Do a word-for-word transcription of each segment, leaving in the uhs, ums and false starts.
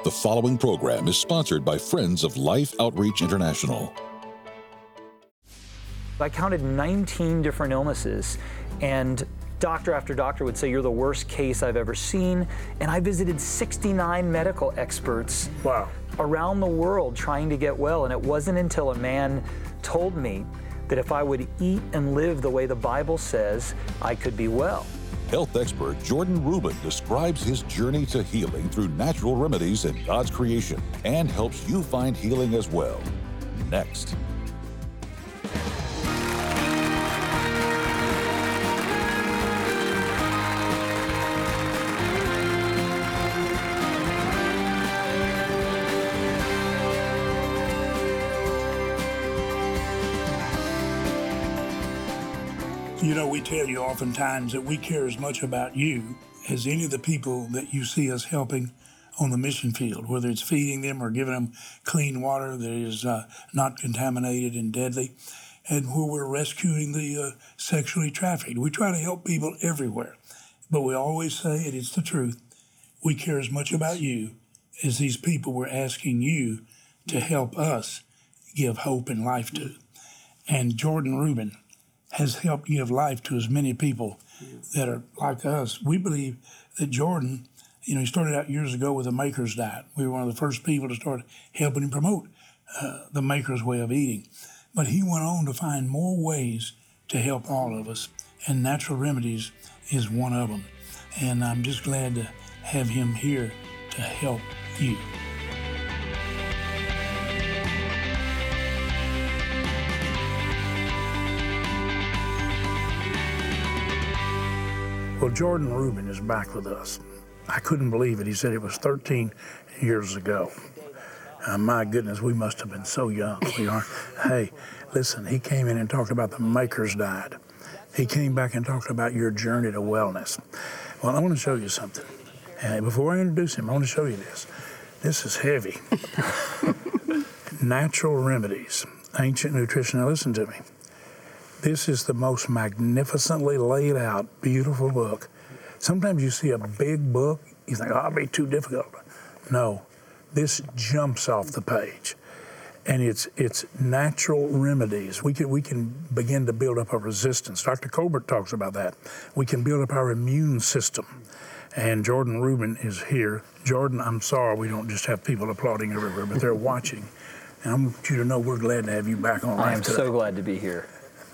The following program is sponsored by Friends of Life Outreach International. I counted nineteen different illnesses, and doctor after doctor would say, "You're the worst case I've ever seen." And I visited sixty-nine medical experts wow. around the world trying to get well. And it wasn't until a man told me that if I would eat and live the way the Bible says, I could be well. Health expert Jordan Rubin describes his journey to healing through natural remedies in God's creation and helps you find healing as well. Next. You know, we tell you oftentimes that we care as much about you as any of the people that you see us helping on the mission field, whether it's feeding them or giving them clean water that is uh, not contaminated and deadly, and where we're rescuing the uh, sexually trafficked. We try to help people everywhere, but we always say, and it's the truth, we care as much about you as these people we're asking you to help us give hope and life to. And Jordan Rubin has helped give life to as many people that are like us. We believe that Jordan, you know, he started out years ago with the Maker's Diet. We were one of the first people to start helping him promote uh, the Maker's way of eating. But he went on to find more ways to help all of us, and Natural Remedies is one of them. And I'm just glad to have him here to help you. Well, Jordan Rubin is back with us. I couldn't believe it. He said it was thirteen years ago. Uh, my goodness, we must have been so young. We are. Hey, listen, he came in and talked about the Maker's Diet. He came back and talked about your journey to wellness. Well, I want to show you something. Uh, before I introduce him, I want to show you this. This is heavy. Natural Remedies, Ancient Nutrition. Now listen to me. This is the most magnificently laid out, beautiful book. Sometimes you see a big book, you think, oh, it'll be too difficult. No, this jumps off the page. And it's it's natural remedies. We can, we can begin to build up a resistance. Doctor Colbert talks about that. We can build up our immune system. And Jordan Rubin is here. Jordan, I'm sorry we don't just have people applauding everywhere, but they're watching. And I want you to know we're glad to have you back on. I am so glad to be here.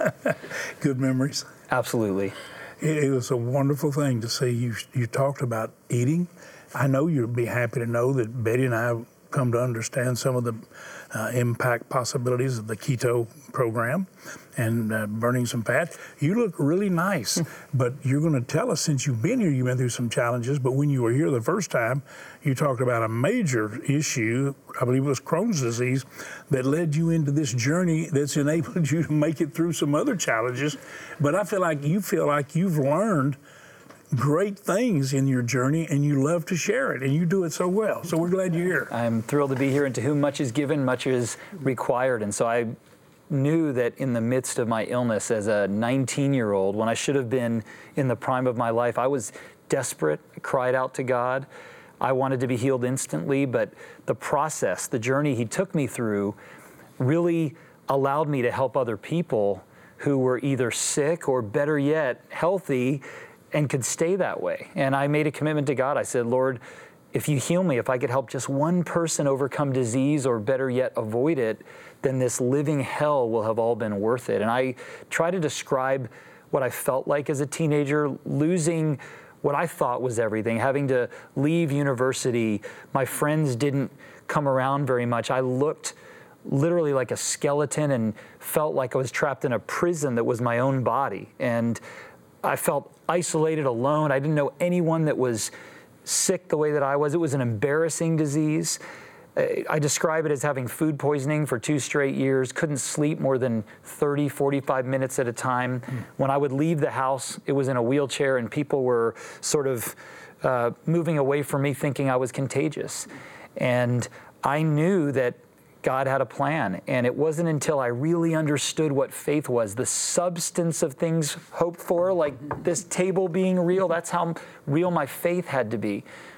Good memories? Absolutely. It, it was a wonderful thing to see you. You talked about eating. I know you'd be happy to know that Betty and I have come to understand some of the uh, impact possibilities of the keto program and uh, burning some fat. You look really nice, but you're going to tell us, since you've been here, you've been through some challenges, but when you were here the first time, you talked about a major issue, I believe it was Crohn's disease, that led you into this journey that's enabled you to make it through some other challenges. But I feel like you feel like you've learned great things in your journey, and you love to share it, and you do it so well. So we're glad you're here. I'm thrilled to be here, and to whom much is given, much is required. And so I knew that in the midst of my illness as a nineteen-year-old, when I should have been in the prime of my life, I was desperate, cried out to God. I wanted to be healed instantly, but the process, the journey he took me through really allowed me to help other people who were either sick or, better yet, healthy, and could stay that way. And I made a commitment to God. I said, Lord, if you heal me, if I could help just one person overcome disease, or better yet, avoid it, then this living hell will have all been worth it. And I try to describe what I felt like as a teenager, losing what I thought was everything, having to leave university. My friends didn't come around very much. I looked literally like a skeleton and felt like I was trapped in a prison that was my own body. And I felt isolated, alone. I didn't know anyone that was sick the way that I was. It was an embarrassing disease. I describe it as having food poisoning for two straight years, couldn't sleep more than thirty, forty-five minutes at a time. Mm. When I would leave the house, it was in a wheelchair, and people were sort of uh, moving away from me thinking I was contagious. And I knew that God had a plan, and it wasn't until I really understood what faith was, the substance of things hoped for, like this table being real. That's how real my faith had to be.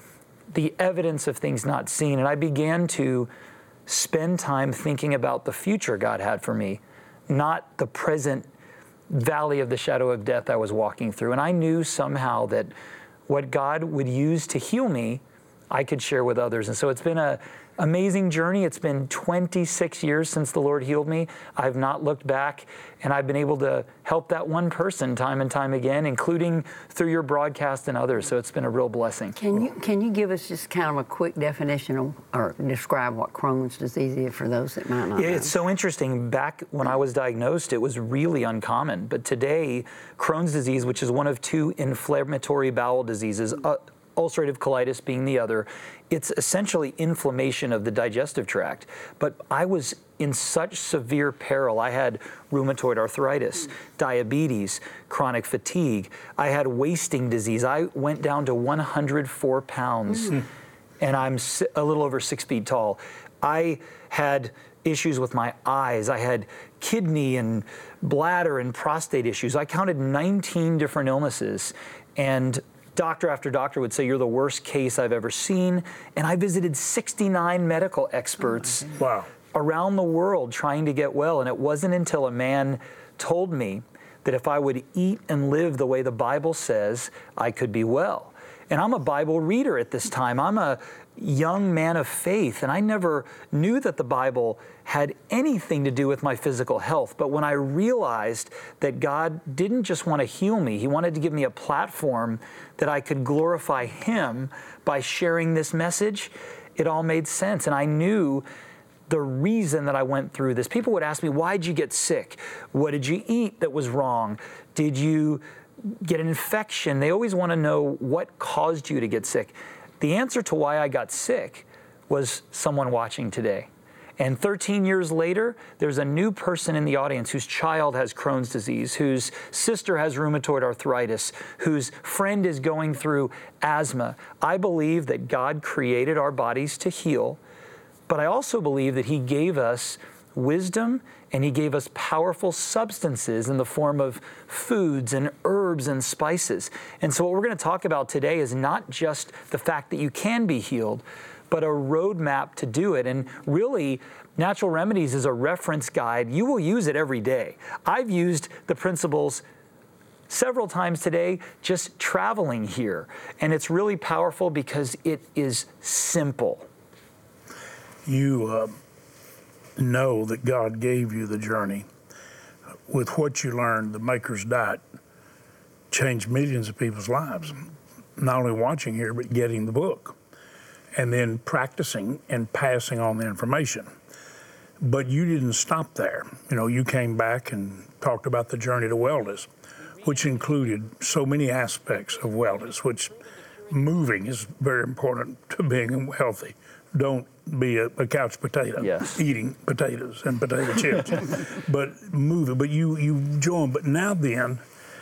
the evidence of things not seen. And I began to spend time thinking about the future God had for me, not the present valley of the shadow of death I was walking through. And I knew somehow that what God would use to heal me, I could share with others. And so it's been a amazing journey. It's been twenty-six years since the Lord healed me. I've not looked back, and I've been able to help that one person time and time again, including through your broadcast and others. So it's been a real blessing. Can you can you give us just kind of a quick definition of, or describe what Crohn's disease is for those that might not know? It's so interesting. Back when I was diagnosed, it was really uncommon. But today, Crohn's disease, which is one of two inflammatory bowel diseases, uh, ulcerative colitis being the other, it's essentially inflammation of the digestive tract. But I was in such severe peril. I had rheumatoid arthritis, diabetes, chronic fatigue. I had wasting disease. I went down to one hundred four pounds, mm. and I'm a little over six feet tall. I had issues with my eyes. I had kidney and bladder and prostate issues. I counted nineteen different illnesses, and doctor after doctor would say, you're the worst case I've ever seen. And I visited sixty-nine medical experts oh wow. around the world trying to get well. And it wasn't until a man told me that if I would eat and live the way the Bible says, I could be well. And I'm a Bible reader at this time. I'm a young man of faith, and I never knew that the Bible had anything to do with my physical health. But when I realized that God didn't just want to heal me, He wanted to give me a platform that I could glorify Him by sharing this message, it all made sense. And I knew the reason that I went through this. People would ask me, why'd you get sick? What did you eat that was wrong? Did you get an infection? They always want to know what caused you to get sick. The answer to why I got sick was someone watching today. And thirteen years later, there's a new person in the audience whose child has Crohn's disease, whose sister has rheumatoid arthritis, whose friend is going through asthma. I believe that God created our bodies to heal, but I also believe that He gave us wisdom, and He gave us powerful substances in the form of foods and herbs and spices. And so what we're going to talk about today is not just the fact that you can be healed, but a roadmap to do it. And really, Natural Remedies is a reference guide. You will use it every day. I've used the principles several times today just traveling here. And it's really powerful because it is simple. You uh, know that God gave you the journey. With what you learned, the Maker's Diet changed millions of people's lives. Not only watching here, but getting the book. And then practicing and passing on the information. But you didn't stop there. You know, you came back and talked about the journey to wellness, which included so many aspects of wellness, which moving is very important to being healthy. Don't be a, a couch potato, yes. eating potatoes and potato chips, but moving. But you, you join. But now then,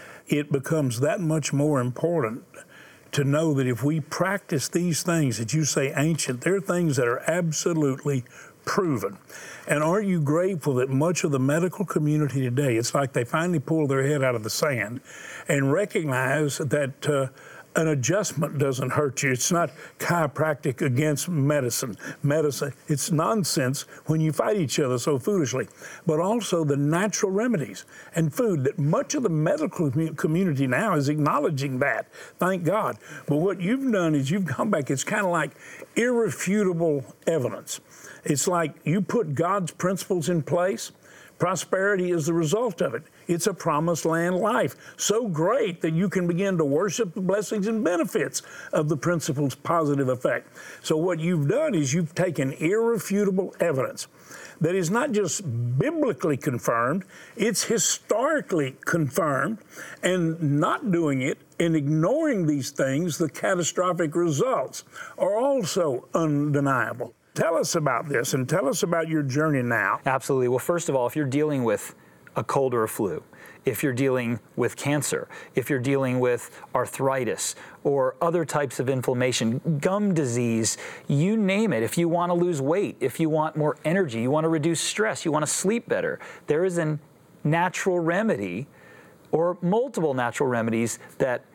it becomes that much more important to know that if we practice these things that you say ancient, they're things that are absolutely proven. And aren't you grateful that much of the medical community today, it's like they finally pull their head out of the sand and recognize that uh, an adjustment doesn't hurt you. It's not chiropractic against medicine. Medicine, it's nonsense when you fight each other so foolishly. But also the natural remedies and food, that much of the medical community now is acknowledging that. Thank God. But what you've done is you've come back, it's kind of like irrefutable evidence. It's like you put God's principles in place. Prosperity is the result of it. It's a promised land life, so great that you can begin to worship the blessings and benefits of the principle's positive effect. So what you've done is you've taken irrefutable evidence that is not just biblically confirmed, it's historically confirmed, and not doing it and ignoring these things, the catastrophic results are also undeniable. Tell us about this and tell us about your journey now. Absolutely. Well, first of all, if you're dealing with a cold or a flu, if you're dealing with cancer, if you're dealing with arthritis or other types of inflammation, gum disease, you name it. If you want to lose weight, if you want more energy, you want to reduce stress, you want to sleep better, there is a natural remedy or multiple natural remedies that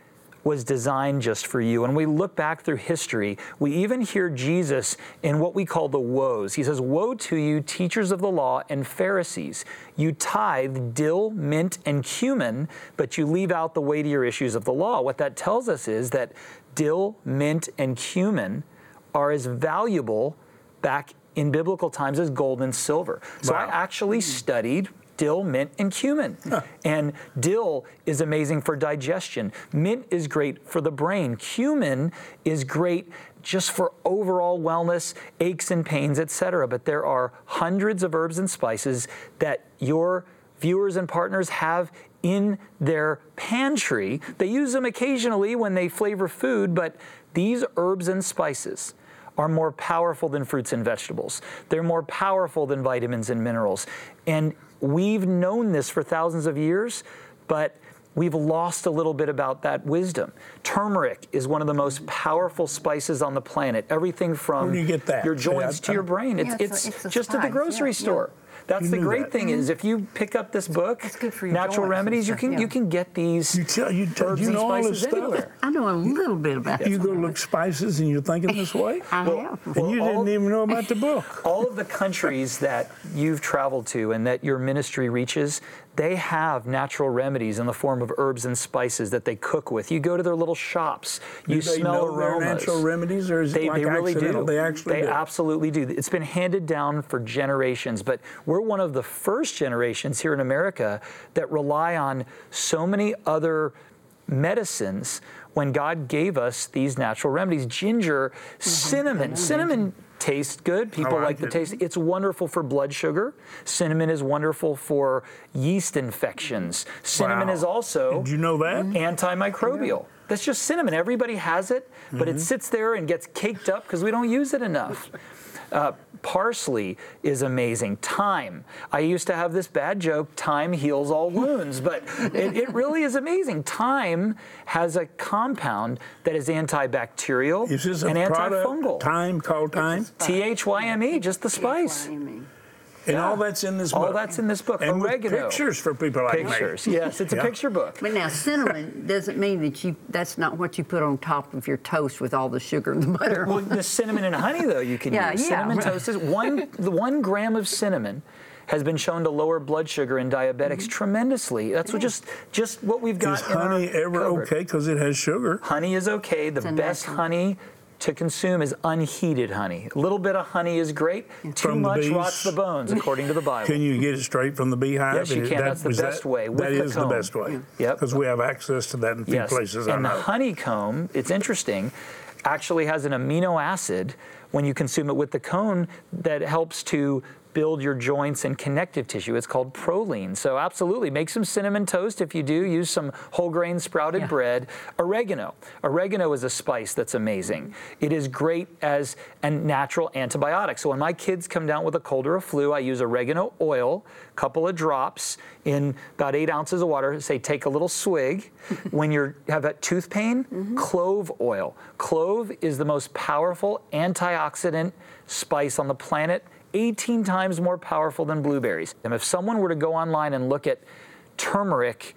was designed just for you. And we look back through history, we even hear Jesus in what we call the woes. He says, "Woe to you, teachers of the law and Pharisees. You tithe dill, mint, and cumin, but you leave out the weightier issues of the law." What that tells us is that dill, mint, and cumin are as valuable back in biblical times as gold and silver. So wow. I actually studied dill, mint, and cumin. Huh. And dill is amazing for digestion. Mint is great for the brain. Cumin is great just for overall wellness, aches and pains, et cetera. But there are hundreds of herbs and spices that your viewers and partners have in their pantry. They use them occasionally when they flavor food, but these herbs and spices are more powerful than fruits and vegetables. They're more powerful than vitamins and minerals. And we've known this for thousands of years, but we've lost a little bit about that wisdom. Turmeric is one of the most powerful spices on the planet. Everything from Where do you get that? your joints yeah, to your brain. It's, yeah, it's, it's, a, it's just spice. at the grocery yeah, store. Yeah. That's You the knew great that. thing is if you pick up this book, It's good for your Natural joints Remedies, you and can stuff, yeah. you can get these You tell you, tell, herbs you and know all this spices stuff. anywhere. I know a little bit about You it. go look spices and you're thinking this way, I Well, have. and you all- didn't even know about the book. All of the countries that you've traveled to and that your ministry reaches, they have natural remedies in the form of herbs and spices that they cook with. You go to their little shops, you Do they smell know their aromas. natural remedies, or is it They, like they really accidental? do. They actually They do. absolutely do. It's been handed down for generations, but we're one of the first generations here in America that rely on so many other medicines when God gave us these natural remedies. Ginger, cinnamon. Cinnamon tastes good. People I like like the it. taste. It's wonderful for blood sugar. Cinnamon is wonderful for yeast infections. Cinnamon Wow. is also Did you know that? antimicrobial. That's just cinnamon. Everybody has it, but Mm-hmm. it sits there and gets caked up because we don't use it enough. Uh, parsley is amazing. Thyme. I used to have this bad joke, thyme heals all wounds, but it, it really is amazing. Thyme has a compound that is antibacterial Is this a and product, antifungal. time called time? T H Y M E, just the spice. And Yeah. all that's in this All book. that's in this book. And Oregano. with pictures for people like Pictures. me. Yes, it's a Yeah. picture book. But now cinnamon doesn't mean that you, that's not what you put on top of your toast with all the sugar and the butter. Well, the cinnamon and honey, though, you can Yeah, use. yeah. Cinnamon toast is one, the one gram of cinnamon has been shown to lower blood sugar in diabetics Mm-hmm. tremendously. That's what just just what we've got Is in our honey ever cupboard. okay because it has sugar? Honey is okay. The a best natural. honey to consume is unheated honey. A little bit of honey is great. Too From the much bees? rots the bones, according to the Bible. Can you get it straight from the beehive? Yes, you And can. That's the is best that, way, with That the is the comb. best way. Yep. Because we have access to that in a few Yes, places. I and the know. honeycomb, it's interesting, actually has an amino acid when you consume it with the cone that helps to build your joints and connective tissue. It's called proline. So absolutely, make some cinnamon toast if you do. Use some whole grain sprouted Yeah. bread. Oregano. Oregano is a spice that's amazing. It is great as a natural antibiotic. So when my kids come down with a cold or a flu, I use oregano oil, a couple of drops in about eight ounces of water. Say take a little swig. When you have that tooth pain, clove oil. Clove is the most powerful antioxidant spice on the planet, eighteen times more powerful than blueberries. And if someone were to go online and look at turmeric,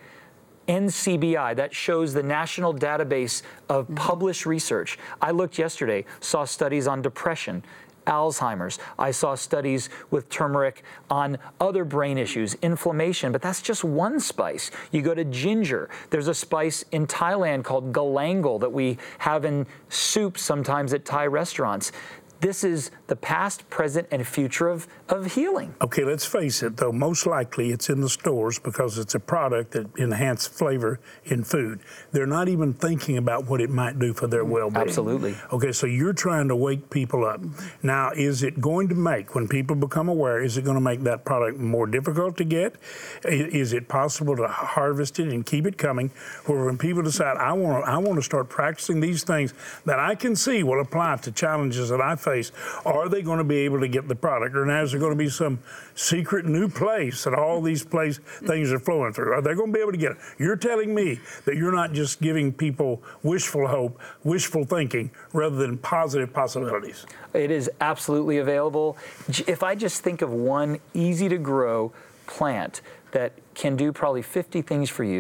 N C B I, that shows the national database of published research. I looked yesterday, saw studies on depression, Alzheimer's. I saw studies with turmeric on other brain issues, inflammation, but that's just one spice. You go to ginger. There's a spice in Thailand called galangal that we have in soup sometimes at Thai restaurants. This is the past, present, and future of, of healing. Okay, let's face it, though, most likely it's in the stores because it's a product that enhances flavor in food. They're not even thinking about what it might do for their well-being. Absolutely. Okay, so you're trying to wake people up. Now, is it going to make, when people become aware, is it going to make that product more difficult to get? I- Is it possible to harvest it and keep it coming, where when people decide, I want to I want to start practicing these things that I can see will apply to challenges that I face, are they going to be able to get the product? Or now is there going to be some secret new place that all these place things are flowing through? Are they going to be able to get it? You're telling me that you're not just giving people wishful hope, wishful thinking, rather than positive possibilities. It is absolutely available. J- If I just think of one easy to grow plant that can do probably fifty things for you,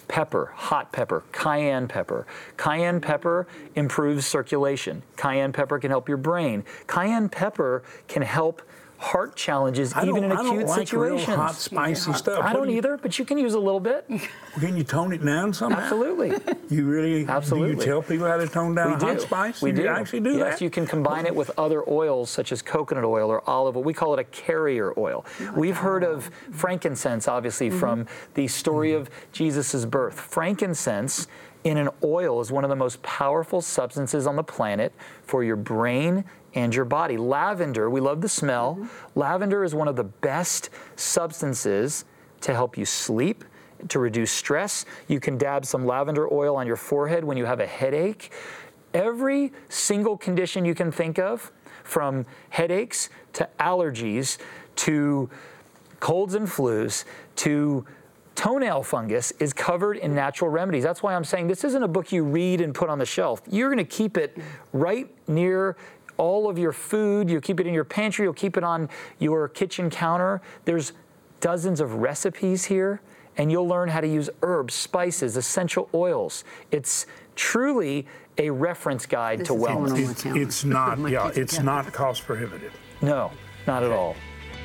pepper, hot pepper, cayenne pepper. Cayenne pepper improves circulation. Cayenne pepper can help your brain. Cayenne pepper can help heart challenges, I even in acute I don't like situations. Real hot, spicy stuff. I What don't do you, either, but you can use a little bit. Can you tone it down somehow? Absolutely. You really? Absolutely. Do you tell people how to tone down We a do. hot spice? We you do. actually do yes, that? you can combine it with other oils such as coconut oil or olive oil. We call it a carrier oil. We've heard of frankincense, obviously, mm-hmm. from the story of Jesus' birth. Frankincense in an oil is one of the most powerful substances on the planet for your brain and your body. Lavender, we love the smell. Mm-hmm. Lavender is one of the best substances to help you sleep, to reduce stress. You can dab some lavender oil on your forehead when you have a headache. Every single condition you can think of, from headaches to allergies to colds and flus to toenail fungus, is covered in natural remedies. That's why I'm saying this isn't a book you read and put on the shelf. You're going to keep it right near all of your food. You'll keep it in your pantry. You'll keep it on your kitchen counter. There's dozens of recipes here, and you'll learn how to use herbs, spices, essential oils. It's truly a reference guide This to is wellness. It's, it's not, yeah, it's not cost prohibitive. No, not at all.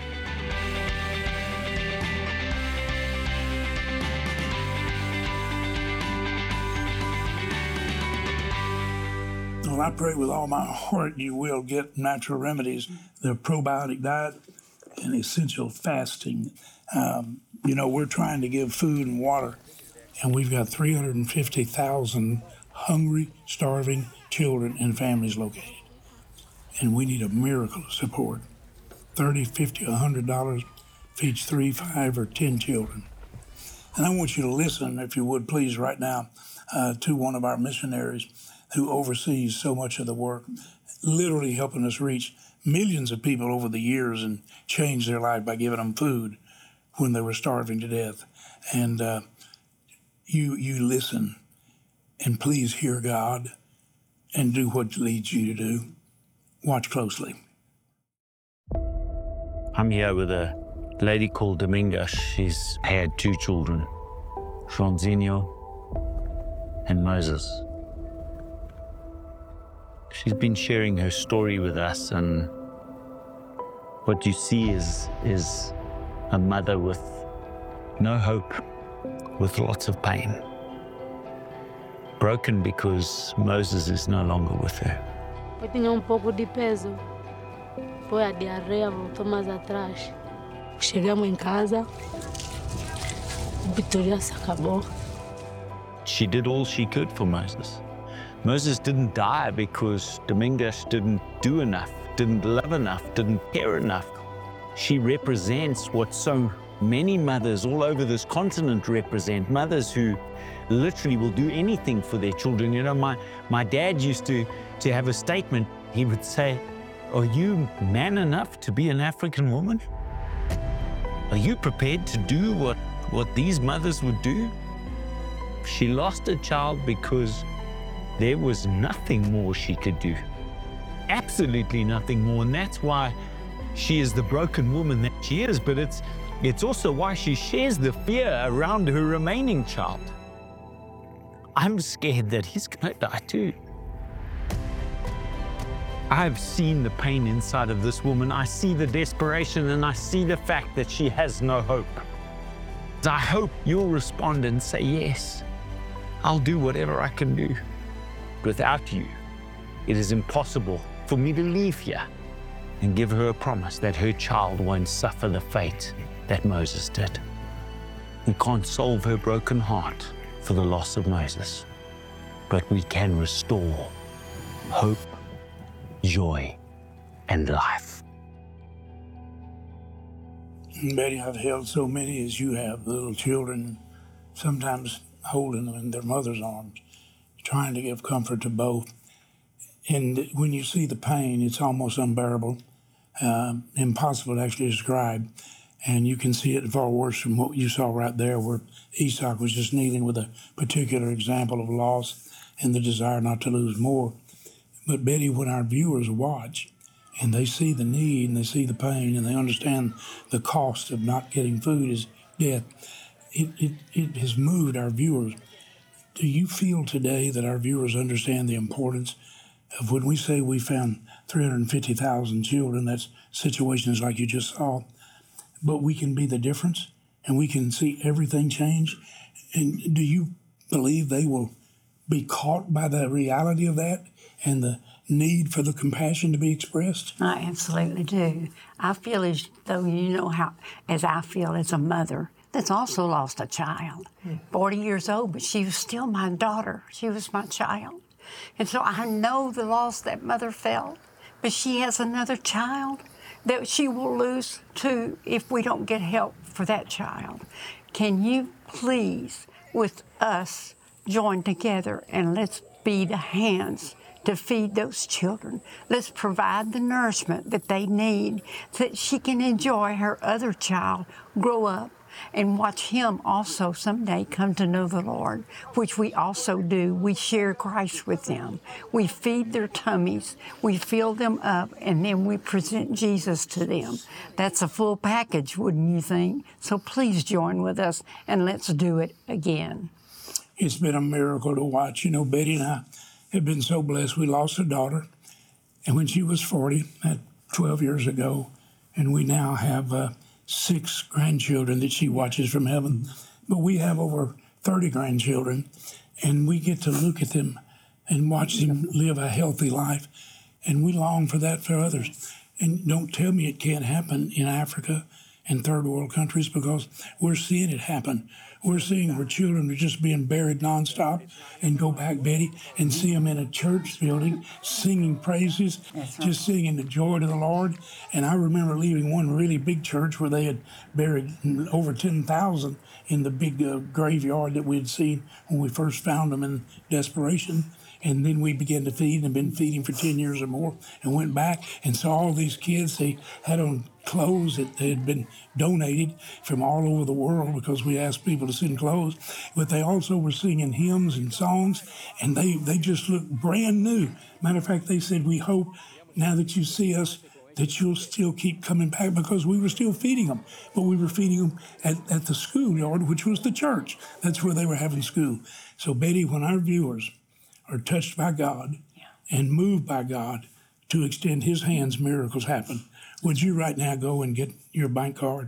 Well, I pray with all my heart you will get natural remedies, the probiotic diet and essential fasting. Um, you know, we're trying to give food and water, and we've got three hundred fifty thousand hungry, starving children and families located. And we need a miracle of support. thirty, fifty, one hundred dollars feeds three, five, or ten children. And I want you to listen, if you would please, right now, uh, to one of our missionaries who oversees so much of the work, literally helping us reach millions of people over the years and change their life by giving them food when they were starving to death. And uh, you you listen, and please hear God and do what leads you to do. Watch closely. I'm here with a lady called Dominga. She's had two children, Franzinho and Moses. She's been sharing her story with us, and what you see is, is a mother with no hope, with lots of pain. Broken because Moses is no longer with her. Eu tinha um pouco de peso. Foi a diarreia, voltou mais atrás. Chegamos em casa, Vitória se acabou. She did all she could for Moses. Moses didn't die because Dominguez didn't do enough, didn't love enough, didn't care enough. She represents what so many mothers all over this continent represent, mothers who literally will do anything for their children. You know, my, my dad used to, to have a statement. He would say, "Are you man enough to be an African woman? Are you prepared to do what, what these mothers would do?" She lost a child because there was nothing more she could do. Absolutely nothing more. And that's why she is the broken woman that she is. But it's, it's also why she shares the fear around her remaining child. I'm scared that he's going to die too. I've seen the pain inside of this woman. I see the desperation, and I see the fact that she has no hope. I hope you'll respond and say, "Yes, I'll do whatever I can do. Without you, it is impossible for me to leave here," and give her a promise that her child won't suffer the fate that Moses did. We can't solve her broken heart for the loss of Moses, but we can restore hope, joy, and life. Betty, I've held so many as you have, little children, sometimes holding them in their mother's arms, trying to give comfort to both. And when you see the pain, it's almost unbearable, uh, impossible to actually describe. And you can see it far worse from what you saw right there, where Esau was just kneeling with a particular example of loss and the desire not to lose more. But Betty, when our viewers watch and they see the need and they see the pain and they understand the cost of not getting food is death, it, it, it has moved our viewers. Do you feel today that our viewers understand the importance of when we say we found three hundred fifty thousand children, that's situations like you just saw, but we can be the difference and we can see everything change? And do you believe they will be caught by the reality of that and the need for the compassion to be expressed? I absolutely do. I feel as though, you know, how, as I feel as a mother that's also lost a child, forty years old, but she was still my daughter. She was my child. And so I know the loss that mother felt, but she has another child that she will lose too if we don't get help for that child. Can you please, with us, join together and let's be the hands to feed those children. Let's provide the nourishment that they need so that she can enjoy her other child grow up and watch him also someday come to know the Lord, which we also do. We share Christ with them. We feed their tummies, we fill them up, and then we present Jesus to them. That's a full package, wouldn't you think? So please join with us and let's do it again. It's been a miracle to watch. You know, Betty and I have been so blessed. We lost a daughter, and when she was forty, at twelve years ago, and we now have uh, six grandchildren that she watches from heaven. But we have over thirty grandchildren, and we get to look at them and watch them live a healthy life, and we long for that for others. And don't tell me it can't happen in Africa and third world countries, because we're seeing it happen. We're seeing where children are just being buried nonstop, and go back, Betty, and see them in a church building singing praises, right. Just singing the joy to the Lord. And I remember leaving one really big church where they had buried over ten thousand in the big uh, graveyard that we had seen when we first found them in desperation. And then we began to feed and been feeding for ten years or more, and went back and saw all these kids. They had on clothes that they had been donated from all over the world, because we asked people to send clothes. But they also were singing hymns and songs, and they, they just looked brand new. Matter of fact, they said, we hope now that you see us that you'll still keep coming back, because we were still feeding them. But we were feeding them at, at the schoolyard, which was the church. That's where they were having school. So, Betty, when our viewers are touched by God yeah. and moved by God to extend his hands, miracles happen. Would you right now go and get your bank card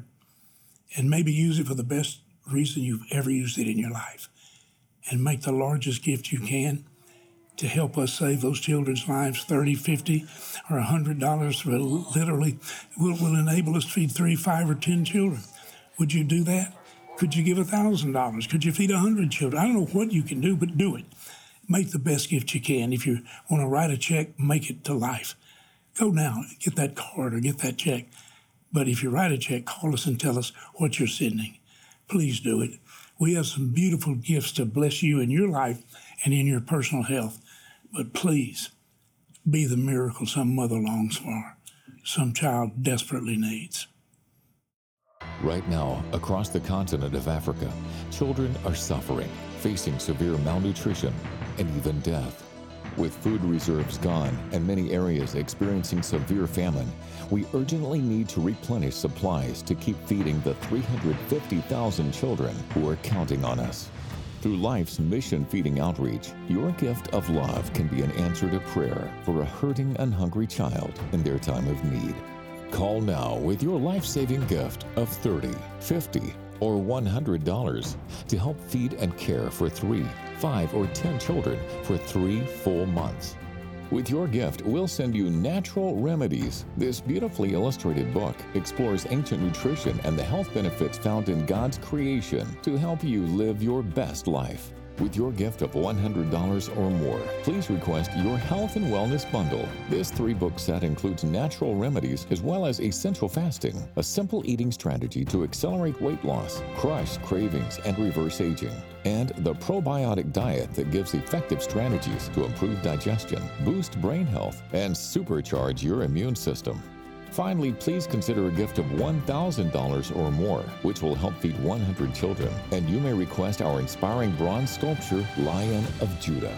and maybe use it for the best reason you've ever used it in your life, and make the largest gift you can to help us save those children's lives? Thirty, fifty, or one hundred dollars will literally will, will enable us to feed three, five, or ten children. Would you do that? Could you give one thousand dollars? Could you feed one hundred children? I don't know what you can do, but do it. Make the best gift you can. If you want to write a check, make it to life. Go now, get that card or get that check. But if you write a check, call us and tell us what you're sending. Please do it. We have some beautiful gifts to bless you in your life and in your personal health. But please, be the miracle some mother longs for, some child desperately needs. Right now, across the continent of Africa, children are suffering, facing severe malnutrition and even death. With food reserves gone and many areas experiencing severe famine, we urgently need to replenish supplies to keep feeding the three hundred fifty thousand children who are counting on us. Through Life's Mission Feeding Outreach, your gift of love can be an answer to prayer for a hurting and hungry child in their time of need. Call now with your life-saving gift of thirty dollars, fifty dollars, or one hundred dollars to help feed and care for three, five, or ten children for three full months. With your gift, we'll send you Natural Remedies. This beautifully illustrated book explores ancient nutrition and the health benefits found in God's creation to help you live your best life. With your gift of one hundred dollars or more, please request your Health and Wellness Bundle. This three-book set includes natural remedies as well as essential fasting, a simple eating strategy to accelerate weight loss, crush cravings, and reverse aging, and the probiotic diet that gives effective strategies to improve digestion, boost brain health, and supercharge your immune system. Finally, please consider a gift of one thousand dollars or more, which will help feed one hundred children, and you may request our inspiring bronze sculpture, Lion of Judah.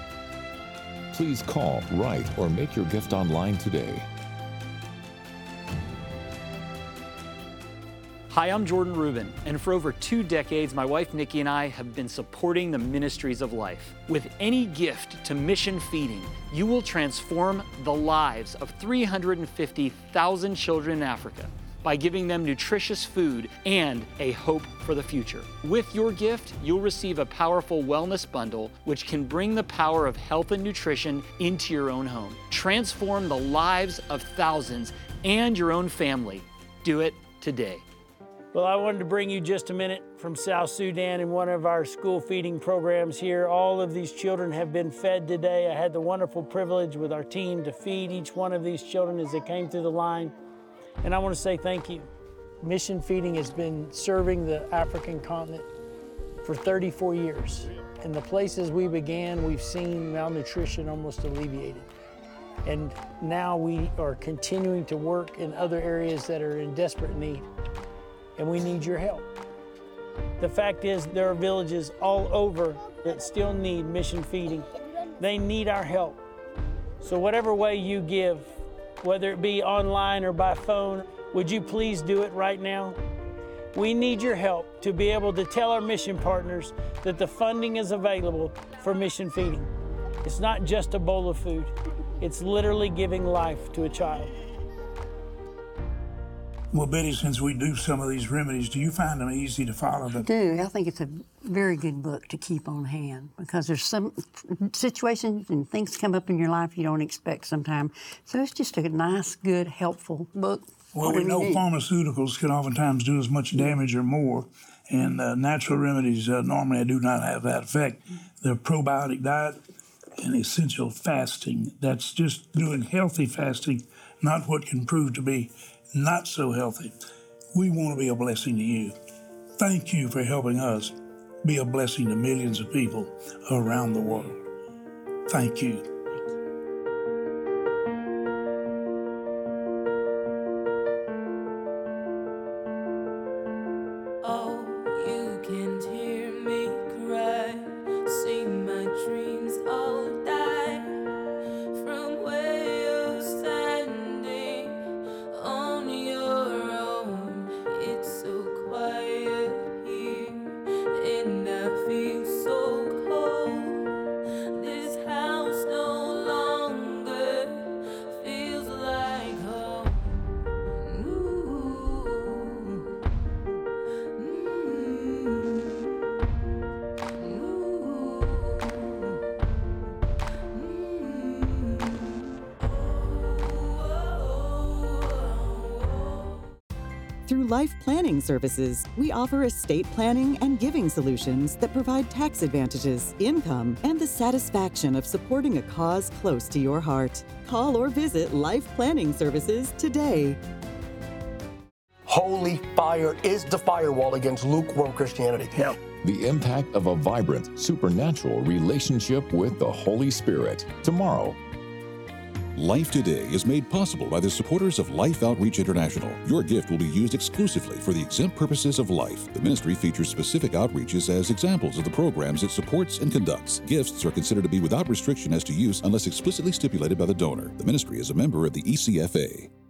Please call, write, or make your gift online today. Hi, I'm Jordan Rubin, and for over two decades, my wife Nikki and I have been supporting the ministries of life. With any gift to Mission Feeding, you will transform the lives of three hundred fifty thousand children in Africa by giving them nutritious food and a hope for the future. With your gift, you'll receive a powerful wellness bundle which can bring the power of health and nutrition into your own home. Transform the lives of thousands and your own family. Do it today. Well, I wanted to bring you just a minute from South Sudan in one of our school feeding programs here. All of these children have been fed today. I had the wonderful privilege with our team to feed each one of these children as they came through the line. And I want to say thank you. Mission Feeding has been serving the African continent for thirty-four years. In the places we began, we've seen malnutrition almost alleviated. And now we are continuing to work in other areas that are in desperate need. And we need your help. The fact is, there are villages all over that still need Mission Feeding. They need our help. So whatever way you give, whether it be online or by phone, would you please do it right now? We need your help to be able to tell our mission partners that the funding is available for Mission Feeding. It's not just a bowl of food. It's literally giving life to a child. Well, Betty, since we do some of these remedies, do you find them easy to follow? I do. I think it's a very good book to keep on hand because there's some situations and things come up in your life you don't expect sometimes. So it's just a nice, good, helpful book. Well, we know pharmaceuticals can oftentimes do as much damage or more, and uh, natural remedies uh, normally do not have that effect. The probiotic diet and essential fasting, that's just doing healthy fasting, not what can prove to be not so healthy. We want to be a blessing to you. Thank you for helping us be a blessing to millions of people around the world. Thank you. Oh, you can't hear me cry. See my dreams all die from where you're standing on your own. It's so quiet here, and I feel so cold. This house no longer feels like home. Ooh. Through Life Planning Services, we offer estate planning and giving solutions that provide tax advantages, income, and the satisfaction of supporting a cause close to your heart. Call or visit Life Planning Services today. Holy fire is the firewall against lukewarm Christianity. Yep. The impact of a vibrant, supernatural relationship with the Holy Spirit. Tomorrow. Life Today is made possible by the supporters of Life Outreach International. Your gift will be used exclusively for the exempt purposes of life. The ministry features specific outreaches as examples of the programs it supports and conducts. Gifts are considered to be without restriction as to use unless explicitly stipulated by the donor. The ministry is a member of the E C F A.